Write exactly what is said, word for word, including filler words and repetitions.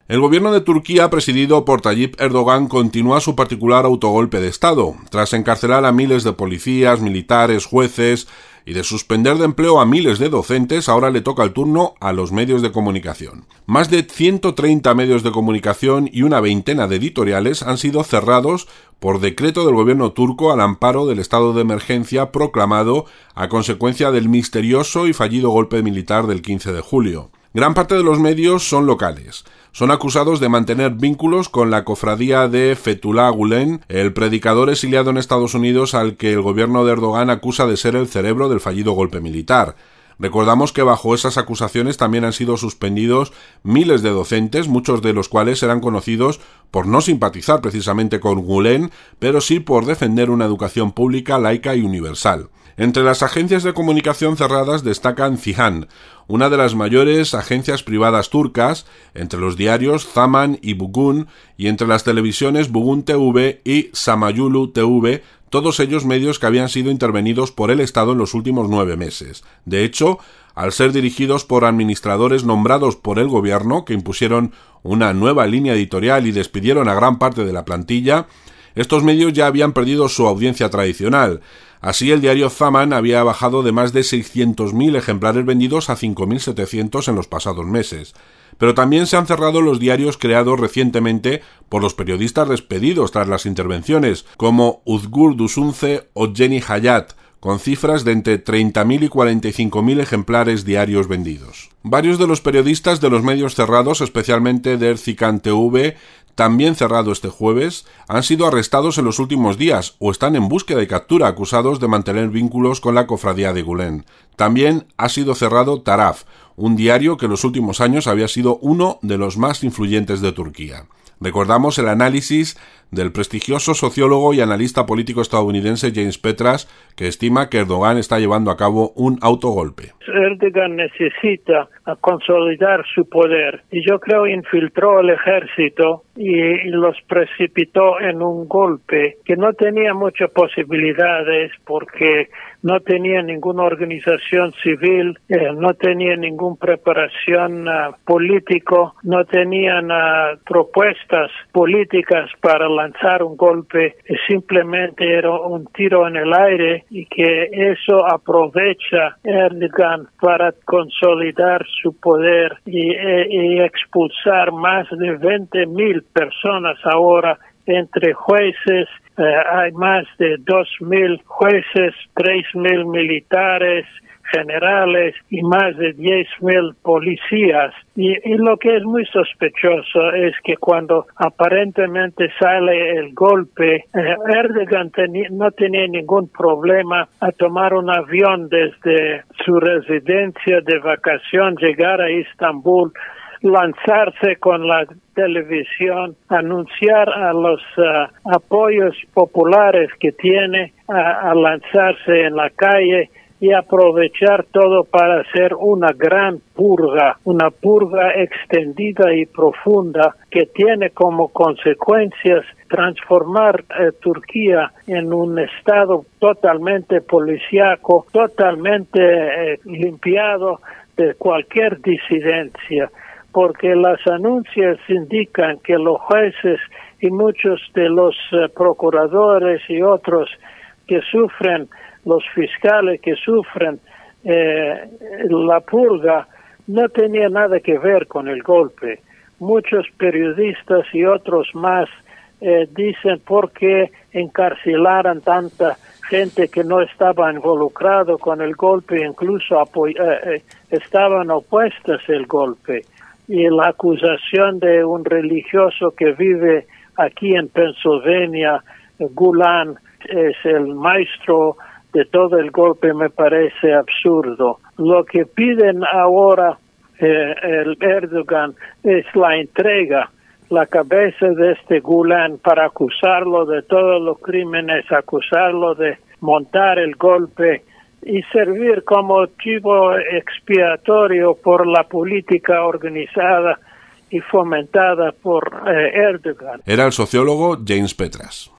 El gobierno de Turquía, presidido por Tayyip Erdogan, continúa su particular autogolpe de Estado. Tras encarcelar a miles de policías, militares, jueces y de suspender de empleo a miles de docentes, ahora le toca el turno a los medios de comunicación. Más de ciento treinta medios de comunicación y una veintena de editoriales han sido cerrados por decreto del gobierno turco al amparo del estado de emergencia proclamado a consecuencia del misterioso y fallido golpe militar del quince de julio. Gran parte de los medios son locales. Son acusados de mantener vínculos con la cofradía de Fethullah Gülen, el predicador exiliado en Estados Unidos al que el gobierno de Erdogan acusa de ser el cerebro del fallido golpe militar. Recordamos que bajo esas acusaciones también han sido suspendidos miles de docentes, muchos de los cuales eran conocidos por no simpatizar precisamente con Gülen, pero sí por defender una educación pública, laica y universal. Entre las agencias de comunicación cerradas destacan Cihan, una de las mayores agencias privadas turcas, entre los diarios Zaman y Bugün, y entre las televisiones Bugün T V y Samayolu T V, todos ellos medios que habían sido intervenidos por el Estado en los últimos nueve meses. De hecho, al ser dirigidos por administradores nombrados por el gobierno, que impusieron una nueva línea editorial y despidieron a gran parte de la plantilla, estos medios ya habían perdido su audiencia tradicional. Así, el diario Zaman había bajado de más de seiscientos mil ejemplares vendidos a cinco mil setecientos en los pasados meses. Pero también se han cerrado los diarios creados recientemente por los periodistas despedidos tras las intervenciones, como Uzgur Dusunce o Jenny Hayat, con cifras de entre treinta mil y cuarenta y cinco mil ejemplares diarios vendidos. Varios de los periodistas de los medios cerrados, especialmente de Erzincan T V, también cerrado este jueves, han sido arrestados en los últimos días o están en búsqueda y captura acusados de mantener vínculos con la cofradía de Gülen. También ha sido cerrado Taraf, un diario que en los últimos años había sido uno de los más influyentes de Turquía. Recordamos el análisis del prestigioso sociólogo y analista político estadounidense James Petras, que estima que Erdogan está llevando a cabo un autogolpe. Erdogan necesita consolidar su poder y yo creo infiltró el ejército y los precipitó en un golpe que no tenía muchas posibilidades porque no tenía ninguna organización civil, eh, no tenía ninguna preparación uh, político, no tenían uh, propuestas políticas para lanzar un golpe, simplemente era un tiro en el aire y que eso aprovecha Erdogan para consolidar su poder y, y expulsar más de veinte mil personas ahora entre jueces. Eh, hay más de dos mil jueces, tres mil militares, generales y más de diez mil policías. Y, y lo que es muy sospechoso es que cuando aparentemente sale el golpe, eh, Erdogan teni- no tenía ningún problema a tomar un avión desde su residencia de vacación, llegar a Estambul, lanzarse con la televisión, anunciar a los uh, apoyos populares que tiene, a, a lanzarse en la calle y aprovechar todo para hacer una gran purga, una purga extendida y profunda que tiene como consecuencias transformar eh, Turquía en un estado totalmente policíaco, totalmente eh, limpiado de cualquier disidencia, porque las anuncios indican que los jueces y muchos de los uh, procuradores y otros que sufren, los fiscales que sufren eh, la purga, no tenía nada que ver con el golpe. Muchos periodistas y otros más eh, dicen por qué encarcelaran tanta gente que no estaba involucrado con el golpe, incluso apoy- eh, estaban opuestas al golpe. Y la acusación de un religioso que vive aquí en Pennsylvania, Gülen, es el maestro de todo el golpe, me parece absurdo. Lo que piden ahora eh, el Erdogan es la entrega, la cabeza de este Gülen para acusarlo de todos los crímenes, acusarlo de montar el golpe y servir como chivo expiatorio por la política organizada y fomentada por eh, Erdogan. Era el sociólogo James Petras.